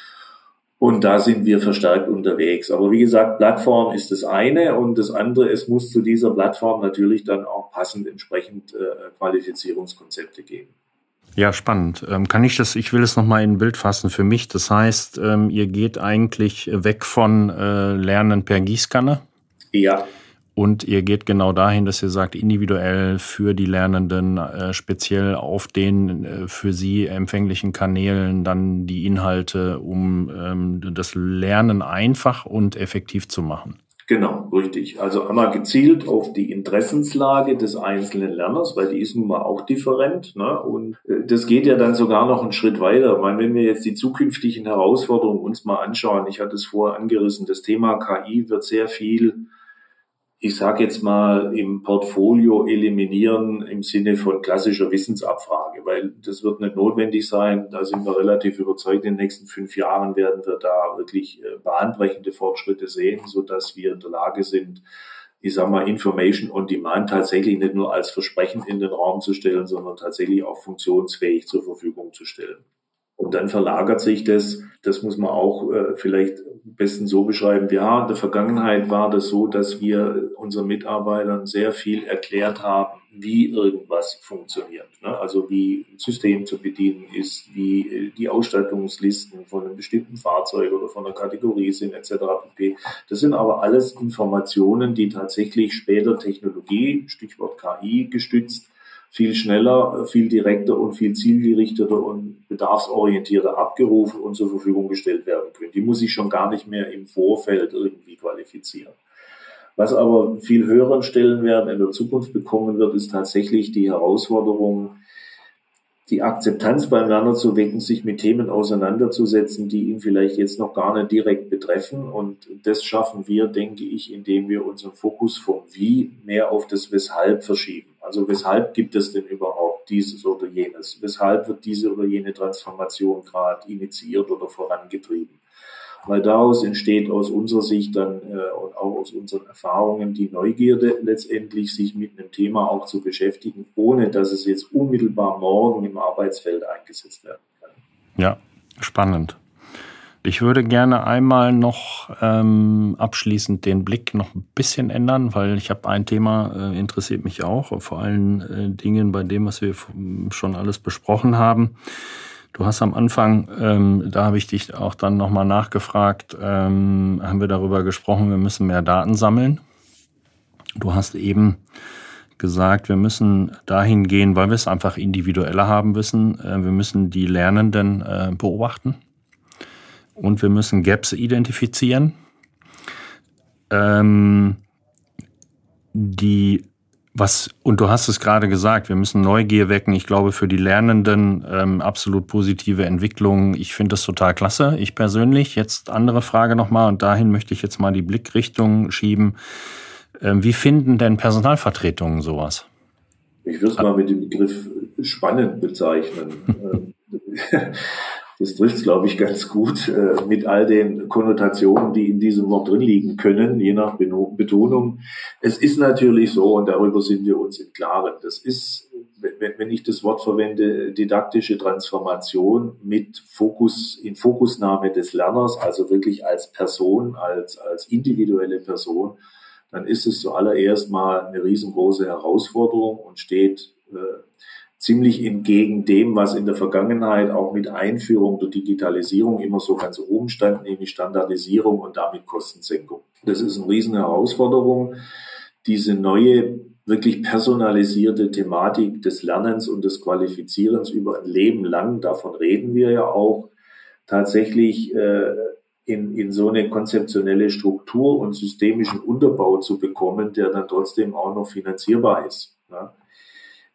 Speaker 2: Und da sind wir verstärkt unterwegs. Aber wie gesagt, Plattform ist das eine und das andere, es muss zu dieser Plattform natürlich dann auch passend entsprechend äh, Qualifizierungskonzepte geben.
Speaker 1: Ja, spannend. Ähm, kann ich das, ich will es nochmal in ein Bild fassen für mich. Das heißt, ähm, ihr geht eigentlich weg von äh, Lernen per Gießkanne.
Speaker 2: Ja.
Speaker 1: Und ihr geht genau dahin, dass ihr sagt, individuell für die Lernenden, äh, speziell auf den äh, für sie empfänglichen Kanälen dann die Inhalte, um ähm, das Lernen einfach und effektiv zu machen.
Speaker 2: Genau, richtig. Also einmal gezielt auf die Interessenslage des einzelnen Lerners, weil die ist nun mal auch different, ne? Und äh, das geht ja dann sogar noch einen Schritt weiter. Ich meine, wenn wir jetzt die zukünftigen Herausforderungen uns mal anschauen, ich hatte es vorher angerissen, das Thema K I wird sehr viel, ich sage jetzt mal, im Portfolio eliminieren im Sinne von klassischer Wissensabfrage, weil das wird nicht notwendig sein. Da sind wir relativ überzeugt, in den nächsten fünf Jahren werden wir da wirklich bahnbrechende Fortschritte sehen, sodass wir in der Lage sind, ich sage mal, Information on Demand tatsächlich nicht nur als Versprechen in den Raum zu stellen, sondern tatsächlich auch funktionsfähig zur Verfügung zu stellen. Und dann verlagert sich das, das muss man auch äh, vielleicht am besten so beschreiben. Ja, in der Vergangenheit war das so, dass wir unseren Mitarbeitern sehr viel erklärt haben, wie irgendwas funktioniert. Ne? Also wie ein System zu bedienen ist, wie äh, die Ausstattungslisten von einem bestimmten Fahrzeug oder von einer Kategorie sind et cetera pp. Das sind aber alles Informationen, die tatsächlich später Technologie, Stichwort K I, gestützt, viel schneller, viel direkter und viel zielgerichteter und bedarfsorientierter abgerufen und zur Verfügung gestellt werden können. Die muss ich schon gar nicht mehr im Vorfeld irgendwie qualifizieren. Was aber viel höheren Stellenwert in der Zukunft bekommen wird, ist tatsächlich die Herausforderung, die Akzeptanz beim Lerner zu wecken, sich mit Themen auseinanderzusetzen, die ihn vielleicht jetzt noch gar nicht direkt betreffen. Und das schaffen wir, denke ich, indem wir unseren Fokus vom Wie mehr auf das Weshalb verschieben. Also weshalb gibt es denn überhaupt dieses oder jenes? Weshalb wird diese oder jene Transformation gerade initiiert oder vorangetrieben? Weil daraus entsteht aus unserer Sicht dann äh, und auch aus unseren Erfahrungen die Neugierde letztendlich, sich mit einem Thema auch zu beschäftigen, ohne dass es jetzt unmittelbar morgen im Arbeitsfeld eingesetzt werden kann.
Speaker 1: Ja, spannend. Ich würde gerne einmal noch ähm, abschließend den Blick noch ein bisschen ändern, weil ich habe ein Thema, äh, interessiert mich auch, vor allen äh, Dingen bei dem, was wir schon alles besprochen haben. Du hast am Anfang, ähm, da habe ich dich auch dann nochmal nachgefragt, ähm, haben wir darüber gesprochen, wir müssen mehr Daten sammeln. Du hast eben gesagt, wir müssen dahin gehen, weil wir es einfach individueller haben müssen. Äh, wir müssen die Lernenden äh, beobachten. Und wir müssen Gaps identifizieren, ähm, die was und du hast es gerade gesagt, wir müssen Neugier wecken. Ich glaube, für die Lernenden ähm, absolut positive Entwicklung. Ich finde das total klasse. Ich persönlich. Jetzt andere Frage nochmal und dahin möchte ich jetzt mal die Blickrichtung schieben. Ähm, wie finden denn Personalvertretungen sowas?
Speaker 2: Ich würde es mal mit dem Begriff spannend bezeichnen. Das trifft es, glaube ich, ganz gut äh, mit all den Konnotationen, die in diesem Wort drin liegen können, je nach Betonung. Es ist natürlich so, und darüber sind wir uns im Klaren, das ist, wenn, wenn ich das Wort verwende, didaktische Transformation mit Fokus, in Fokusnahme des Lerners, also wirklich als Person, als, als individuelle Person, dann ist es zuallererst mal eine riesengroße Herausforderung und steht äh, ziemlich entgegen dem, was in der Vergangenheit auch mit Einführung der Digitalisierung immer so ganz oben stand, nämlich Standardisierung und damit Kostensenkung. Das ist eine riesen Herausforderung, diese neue, wirklich personalisierte Thematik des Lernens und des Qualifizierens über ein Leben lang, davon reden wir ja auch, tatsächlich äh, in, in so eine konzeptionelle Struktur und systemischen Unterbau zu bekommen, der dann trotzdem auch noch finanzierbar ist. Ja.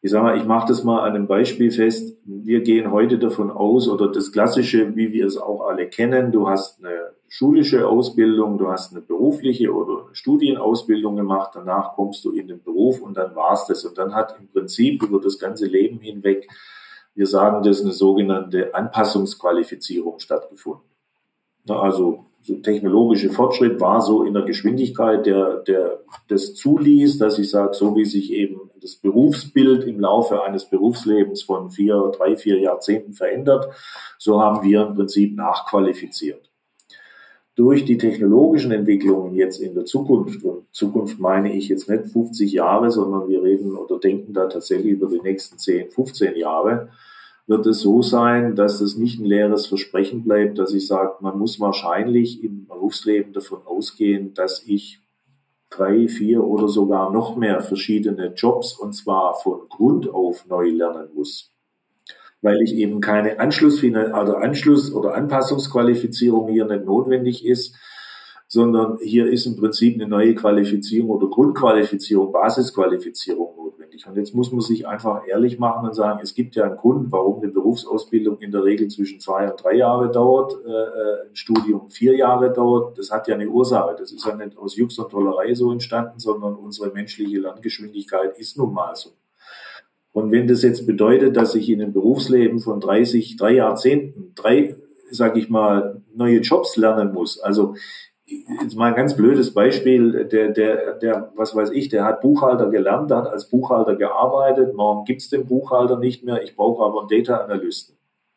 Speaker 2: Ich sage mal, ich mache das mal an einem Beispiel fest. Wir gehen heute davon aus, oder das Klassische, wie wir es auch alle kennen, du hast eine schulische Ausbildung, du hast eine berufliche oder eine Studienausbildung gemacht, danach kommst du in den Beruf und dann war's das. Und dann hat im Prinzip über das ganze Leben hinweg, wir sagen das, eine sogenannte Anpassungsqualifizierung stattgefunden. Also so technologische Fortschritt war so in der Geschwindigkeit, der, der das zuließ, dass ich sage, so wie sich eben das Berufsbild im Laufe eines Berufslebens von vier, drei, vier Jahrzehnten verändert, so haben wir im Prinzip nachqualifiziert. Durch die technologischen Entwicklungen jetzt in der Zukunft, und Zukunft meine ich jetzt nicht fünfzig Jahre, sondern wir reden oder denken da tatsächlich über die nächsten zehn, fünfzehn Jahre, wird es so sein, dass es nicht ein leeres Versprechen bleibt, dass ich sage, man muss wahrscheinlich im Berufsleben davon ausgehen, dass ich drei, vier oder sogar noch mehr verschiedene Jobs, und zwar von Grund auf neu lernen muss. Weil ich eben keine Anschlussfinan- oder Anschluss- oder Anpassungsqualifizierung hier nicht notwendig ist, sondern hier ist im Prinzip eine neue Qualifizierung oder Grundqualifizierung, Basisqualifizierung notwendig. Und jetzt muss man sich einfach ehrlich machen und sagen, es gibt ja einen Grund, warum eine Berufsausbildung in der Regel zwischen zwei und drei Jahre dauert, äh, ein Studium vier Jahre dauert. Das hat ja eine Ursache. Das ist ja nicht aus Jux und Tollerei so entstanden, sondern unsere menschliche Lerngeschwindigkeit ist nun mal so. Und wenn das jetzt bedeutet, dass ich in einem Berufsleben von dreißig, drei Jahrzehnten, drei, sag ich mal, neue Jobs lernen muss, also jetzt mal ein ganz blödes Beispiel, der, der, der, was weiß ich, der hat Buchhalter gelernt, der hat als Buchhalter gearbeitet, morgen gibt's den Buchhalter nicht mehr, ich brauche aber einen Data-Analysten.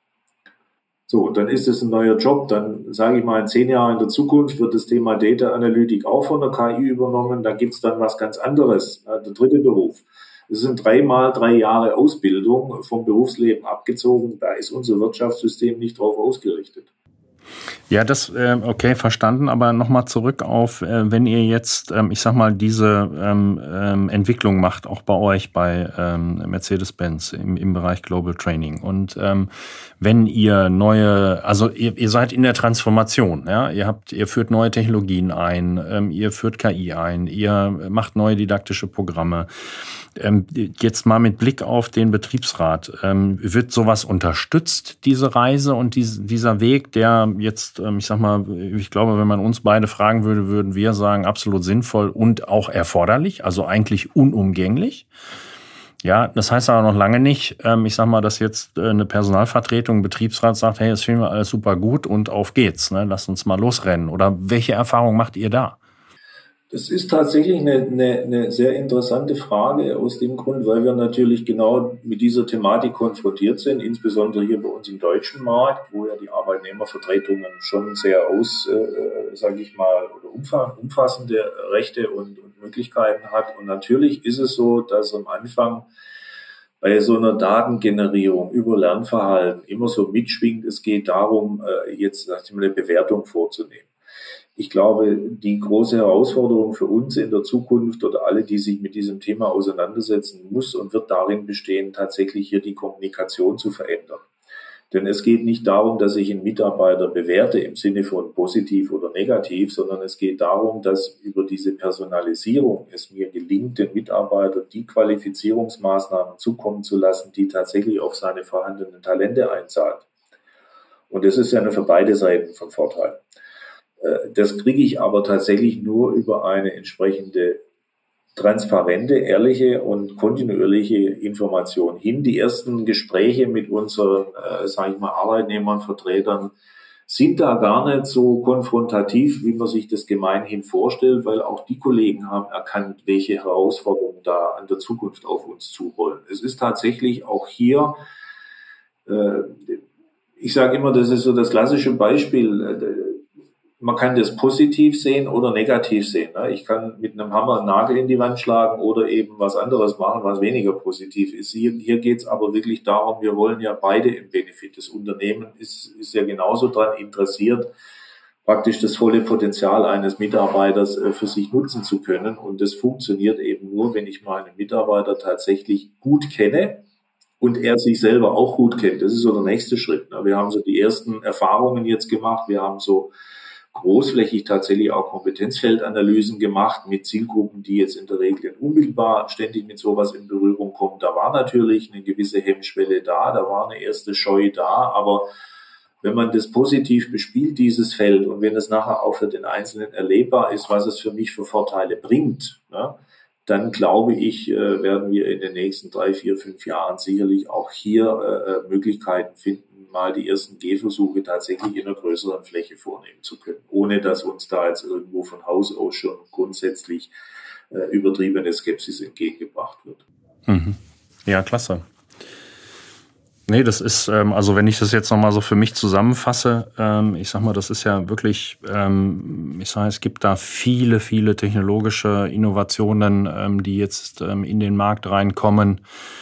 Speaker 2: So, dann ist es ein neuer Job, dann sage ich mal, in zehn Jahren in der Zukunft wird das Thema Data Analytik auch von der K I übernommen, da gibt's dann was ganz anderes, der dritte Beruf. Es sind dreimal drei Jahre Ausbildung vom Berufsleben abgezogen, da ist unser Wirtschaftssystem nicht drauf ausgerichtet.
Speaker 1: Ja, das, äh, okay, verstanden, aber nochmal zurück auf, äh, wenn ihr jetzt, ähm, ich sag mal, diese ähm, ähm, Entwicklung macht, auch bei euch, bei ähm, Mercedes-Benz im, im Bereich Global Training, und ähm, wenn ihr neue, also ihr, ihr seid in der Transformation, ja, ihr habt, ihr führt neue Technologien ein, ähm, ihr führt K I ein, ihr macht neue didaktische Programme. Ähm, jetzt mal mit Blick auf den Betriebsrat, ähm, wird sowas unterstützt, diese Reise und dies, dieser Weg, der jetzt, ähm, ich sag mal, ich glaube, wenn man uns beide fragen würde, würden wir sagen, absolut sinnvoll und auch erforderlich, also eigentlich unumgänglich. Ja, das heißt aber noch lange nicht, ähm, ich sag mal, dass jetzt äh, eine Personalvertretung, ein Betriebsrat sagt, hey, das finden wir alles super gut und auf geht's, ne? Lasst uns mal losrennen. Oder welche Erfahrung macht ihr da?
Speaker 2: Das ist tatsächlich eine, eine, eine sehr interessante Frage aus dem Grund, weil wir natürlich genau mit dieser Thematik konfrontiert sind, insbesondere hier bei uns im deutschen Markt, wo ja die Arbeitnehmervertretungen schon sehr aus, äh, sage ich mal, oder umfassende Rechte und, und Möglichkeiten hat. Und natürlich ist es so, dass am Anfang bei so einer Datengenerierung über Lernverhalten immer so mitschwingt, es geht darum, äh, jetzt sag ich mal, eine Bewertung vorzunehmen. Ich glaube, die große Herausforderung für uns in der Zukunft oder alle, die sich mit diesem Thema auseinandersetzen, muss und wird darin bestehen, tatsächlich hier die Kommunikation zu verändern. Denn es geht nicht darum, dass ich einen Mitarbeiter bewerte im Sinne von positiv oder negativ, sondern es geht darum, dass über diese Personalisierung es mir gelingt, den Mitarbeiter die Qualifizierungsmaßnahmen zukommen zu lassen, die tatsächlich auf seine vorhandenen Talente einzahlen. Und das ist ja für beide Seiten von Vorteil. Das kriege ich aber tatsächlich nur über eine entsprechende transparente, ehrliche und kontinuierliche Information hin. Die ersten Gespräche mit unseren, äh, sage ich mal, Arbeitnehmern, Vertretern sind da gar nicht so konfrontativ, wie man sich das gemeinhin vorstellt, weil auch die Kollegen haben erkannt, welche Herausforderungen da an der Zukunft auf uns zurollen. Es ist tatsächlich auch hier, äh, ich sage immer, das ist so das klassische Beispiel, äh, man kann das positiv sehen oder negativ sehen. Ich kann mit einem Hammer einen Nagel in die Wand schlagen oder eben was anderes machen, was weniger positiv ist. Hier, hier geht es aber wirklich darum, wir wollen ja beide im Benefit. Das Unternehmen ist, ist ja genauso daran interessiert, praktisch das volle Potenzial eines Mitarbeiters für sich nutzen zu können. Und das funktioniert eben nur, wenn ich meinen Mitarbeiter tatsächlich gut kenne und er sich selber auch gut kennt. Das ist so der nächste Schritt. Wir haben so die ersten Erfahrungen jetzt gemacht. Wir haben so großflächig tatsächlich auch Kompetenzfeldanalysen gemacht mit Zielgruppen, die jetzt in der Regel unmittelbar ständig mit sowas in Berührung kommen. Da war natürlich eine gewisse Hemmschwelle da, da war eine erste Scheu da, aber wenn man das positiv bespielt, dieses Feld, und wenn es nachher auch für den Einzelnen erlebbar ist, was es für mich für Vorteile bringt, ne, dann glaube ich, äh, werden wir in den nächsten drei, vier, fünf Jahren sicherlich auch hier äh, Möglichkeiten finden, mal die ersten Gehversuche tatsächlich in einer größeren Fläche vornehmen zu können, ohne dass uns da jetzt irgendwo von Haus aus schon grundsätzlich äh, übertriebene Skepsis entgegengebracht wird.
Speaker 1: Mhm. Ja, klasse. Nee, das ist, ähm, also wenn ich das jetzt nochmal so für mich zusammenfasse, ähm, ich sag mal, das ist ja wirklich, ähm, ich sage, es gibt da viele, viele technologische Innovationen, ähm, die jetzt ähm, in den Markt reinkommen.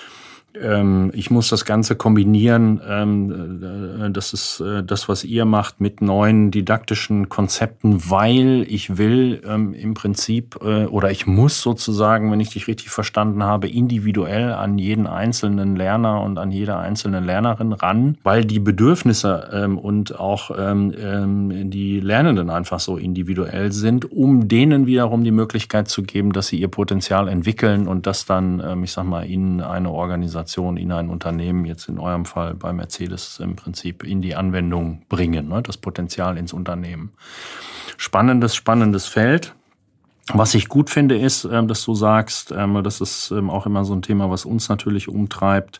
Speaker 1: Ähm, ich muss das Ganze kombinieren. Ähm, das ist äh, das, was ihr macht, mit neuen didaktischen Konzepten, weil ich will ähm, im Prinzip äh, oder ich muss sozusagen, wenn ich dich richtig verstanden habe, individuell an jeden einzelnen Lerner und an jede einzelne Lernerin ran, weil die Bedürfnisse ähm, und auch ähm, die Lernenden einfach so individuell sind, um denen wiederum die Möglichkeit zu geben, dass sie ihr Potenzial entwickeln und das dann, ähm, ich sag mal, in eine Organisation, in ein Unternehmen, jetzt in eurem Fall bei Mercedes im Prinzip in die Anwendung bringen, ne? Das Potenzial ins Unternehmen. Spannendes, spannendes Feld. Was ich gut finde, ist, dass du sagst, das ist auch immer so ein Thema, was uns natürlich umtreibt,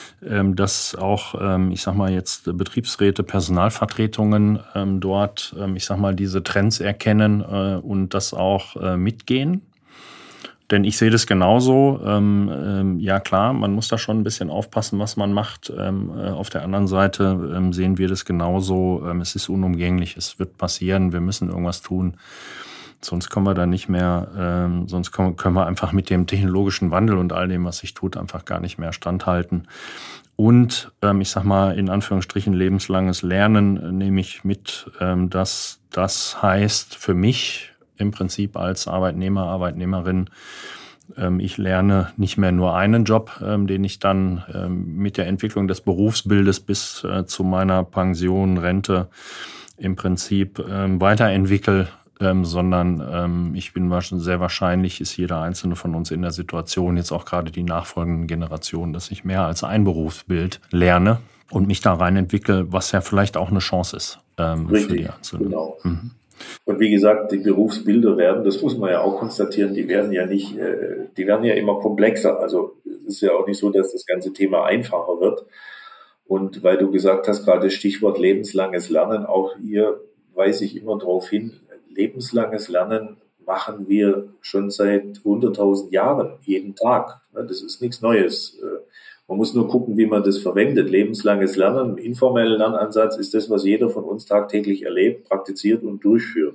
Speaker 1: dass auch, ich sag mal jetzt Betriebsräte, Personalvertretungen dort, ich sag mal, diese Trends erkennen und das auch mitgehen. Denn ich sehe das genauso. Ähm, ähm, ja klar, man muss da schon ein bisschen aufpassen, was man macht. Ähm, äh, auf der anderen Seite ähm, sehen wir das genauso. Ähm, es ist unumgänglich, es wird passieren, wir müssen irgendwas tun. Sonst kommen wir da nicht mehr, ähm, sonst kommen, können wir einfach mit dem technologischen Wandel und all dem, was sich tut, einfach gar nicht mehr standhalten. Und ähm, ich sag mal, in Anführungsstrichen lebenslanges Lernen äh, nehme ich mit, ähm, dass das heißt für mich, im Prinzip als Arbeitnehmer, Arbeitnehmerin, ähm, ich lerne nicht mehr nur einen Job, ähm, den ich dann ähm, mit der Entwicklung des Berufsbildes bis äh, zu meiner Pension, Rente im Prinzip ähm, weiterentwickle, ähm, sondern ähm, ich bin sehr wahrscheinlich, ist jeder einzelne von uns in der Situation, jetzt auch gerade die nachfolgenden Generationen, dass ich mehr als ein Berufsbild lerne und mich da rein entwickle, was ja vielleicht auch eine Chance ist ähm, für die Einzelnen.
Speaker 2: Genau. Mhm. Und wie gesagt, die Berufsbilder werden, das muss man ja auch konstatieren, die werden ja nicht, die werden ja immer komplexer. Also es ist ja auch nicht so, dass das ganze Thema einfacher wird. Und weil du gesagt hast, gerade das Stichwort lebenslanges Lernen, auch hier weise ich immer darauf hin, lebenslanges Lernen machen wir schon seit hunderttausend Jahren, jeden Tag. Das ist nichts Neues. Man muss nur gucken, wie man das verwendet. Lebenslanges Lernen, im informellen Lernansatz ist das, was jeder von uns tagtäglich erlebt, praktiziert und durchführt.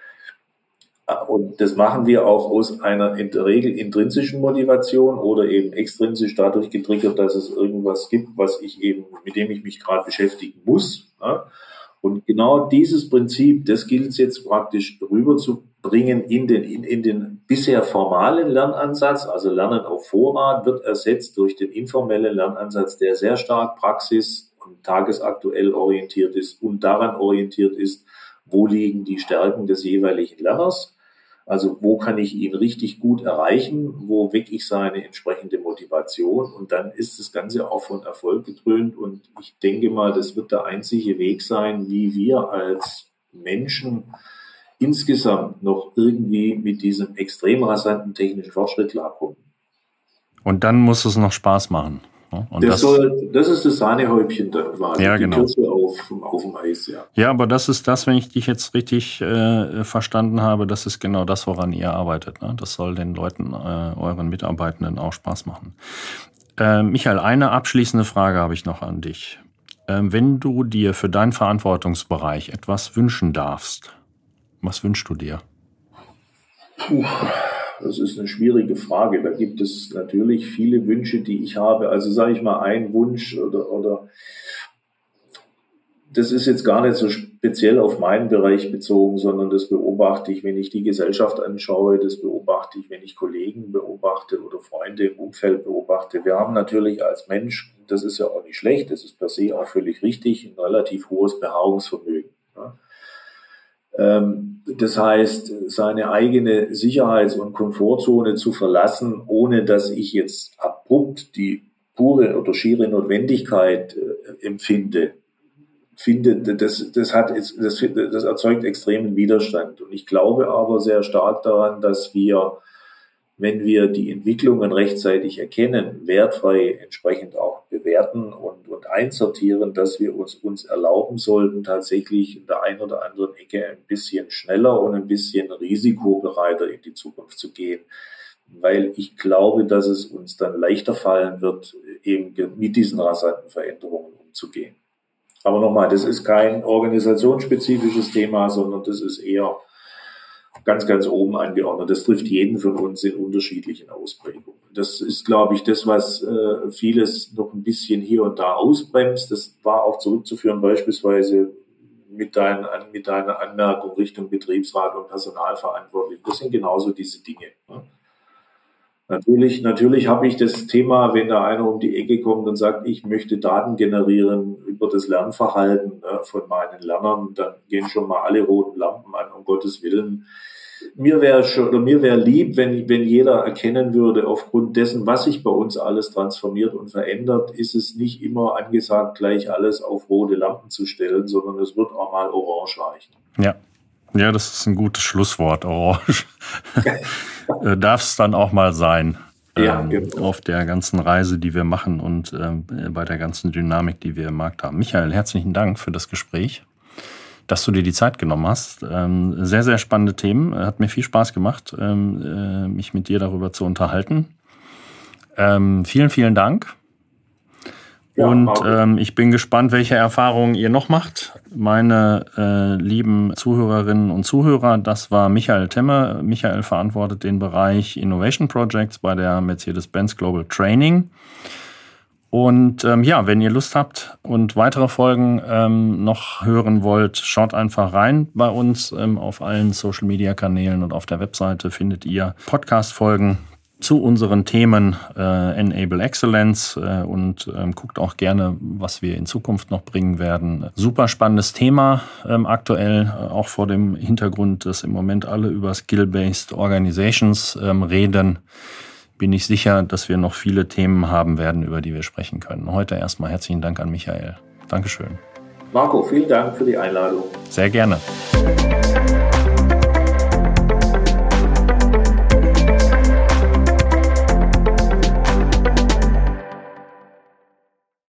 Speaker 2: Und das machen wir auch aus einer in der Regel intrinsischen Motivation oder eben extrinsisch dadurch getriggert, dass es irgendwas gibt, was ich eben, mit dem ich mich gerade beschäftigen muss. Und genau dieses Prinzip, das gilt es jetzt praktisch rüberzubringen in den, in, in den bisher formalen Lernansatz, also Lernen auf Vorrat, wird ersetzt durch den informellen Lernansatz, der sehr stark praxis- und tagesaktuell orientiert ist und daran orientiert ist, wo liegen die Stärken des jeweiligen Lerners. Also wo kann ich ihn richtig gut erreichen, wo wecke ich seine entsprechende Motivation, und dann ist das Ganze auch von Erfolg gekrönt, und ich denke mal, das wird der einzige Weg sein, wie wir als Menschen insgesamt noch irgendwie mit diesem extrem rasanten technischen Fortschritt klarkommen.
Speaker 1: Und dann muss es noch Spaß machen. Und
Speaker 2: das, das, soll, das ist das Sahnehäubchen dann quasi,
Speaker 1: ja,
Speaker 2: die
Speaker 1: genau.
Speaker 2: Kirsche auf, auf dem Eis. Ja.
Speaker 1: ja, aber das ist das, wenn ich dich jetzt richtig äh, verstanden habe, das ist genau das, woran ihr arbeitet. Ne? Das soll den Leuten, äh, euren Mitarbeitenden auch Spaß machen. Äh, Michael, eine abschließende Frage habe ich noch an dich. Äh, wenn du dir für deinen Verantwortungsbereich etwas wünschen darfst, was wünschst du dir?
Speaker 2: Puh. Das ist eine schwierige Frage. Da gibt es natürlich viele Wünsche, die ich habe. Also sage ich mal, ein Wunsch oder, oder das ist jetzt gar nicht so speziell auf meinen Bereich bezogen, sondern das beobachte ich, wenn ich die Gesellschaft anschaue, das beobachte ich, wenn ich Kollegen beobachte oder Freunde im Umfeld beobachte. Wir haben natürlich als Mensch, das ist ja auch nicht schlecht, das ist per se auch völlig richtig, ein relativ hohes Beharrungsvermögen. Ja. Das heißt, seine eigene Sicherheits- und Komfortzone zu verlassen, ohne dass ich jetzt abrupt die pure oder schiere Notwendigkeit äh, empfinde, finde, das, das hat, das, das erzeugt extremen Widerstand. Und ich glaube aber sehr stark daran, dass wir, wenn wir die Entwicklungen rechtzeitig erkennen, wertfrei entsprechend auch bewerten und, und einsortieren, dass wir uns, uns erlauben sollten, tatsächlich in der einen oder anderen Ecke ein bisschen schneller und ein bisschen risikobereiter in die Zukunft zu gehen. Weil ich glaube, dass es uns dann leichter fallen wird, eben mit diesen rasanten Veränderungen umzugehen. Aber nochmal, das ist kein organisationsspezifisches Thema, sondern das ist eher ganz, ganz oben angeordnet. Das trifft jeden von uns in unterschiedlichen Ausprägungen. Das ist, glaube ich, das, was äh, vieles noch ein bisschen hier und da ausbremst. Das war auch zurückzuführen beispielsweise mit, dein, mit deiner Anmerkung Richtung Betriebsrat und Personalverantwortlich. Das sind genauso diese Dinge. Ne? Natürlich, natürlich habe ich das Thema, wenn da einer um die Ecke kommt und sagt, ich möchte Daten generieren über das Lernverhalten äh, von meinen Lernern, dann gehen schon mal alle roten Lampen an, um Gottes Willen. Mir wäre schon, oder mir wäre lieb, wenn, wenn jeder erkennen würde, aufgrund dessen, was sich bei uns alles transformiert und verändert, ist es nicht immer angesagt, gleich alles auf rote Lampen zu stellen, sondern es wird auch mal orange reichen.
Speaker 1: Ja. Ja, das ist ein gutes Schlusswort, orange. Darf es dann auch mal sein, ja, ähm, genau. Auf der ganzen Reise, die wir machen und ähm, bei der ganzen Dynamik, die wir im Markt haben. Michael, herzlichen Dank für das Gespräch, dass du dir die Zeit genommen hast. Ähm, sehr, sehr spannende Themen. Hat mir viel Spaß gemacht, ähm, äh, mich mit dir darüber zu unterhalten. Ähm, vielen, vielen Dank. Ja, und ähm, ich bin gespannt, welche Erfahrungen ihr noch macht. Meine äh, lieben Zuhörerinnen und Zuhörer, das war Michael Temme. Michael verantwortet den Bereich Innovation Projects bei der Mercedes-Benz Global Training. Und ähm, ja, wenn ihr Lust habt und weitere Folgen ähm, noch hören wollt, schaut einfach rein bei uns. Ähm, auf allen Social-Media-Kanälen und auf der Webseite findet ihr Podcast-Folgen zu unseren Themen äh, Enable Excellence äh, und ähm, guckt auch gerne, was wir in Zukunft noch bringen werden. Super spannendes Thema ähm, aktuell, äh, auch vor dem Hintergrund, dass im Moment alle über Skill-Based Organizations ähm, reden, bin ich sicher, dass wir noch viele Themen haben werden, über die wir sprechen können. Heute erstmal herzlichen Dank an Michael. Dankeschön.
Speaker 2: Marco, vielen Dank für die Einladung.
Speaker 1: Sehr gerne.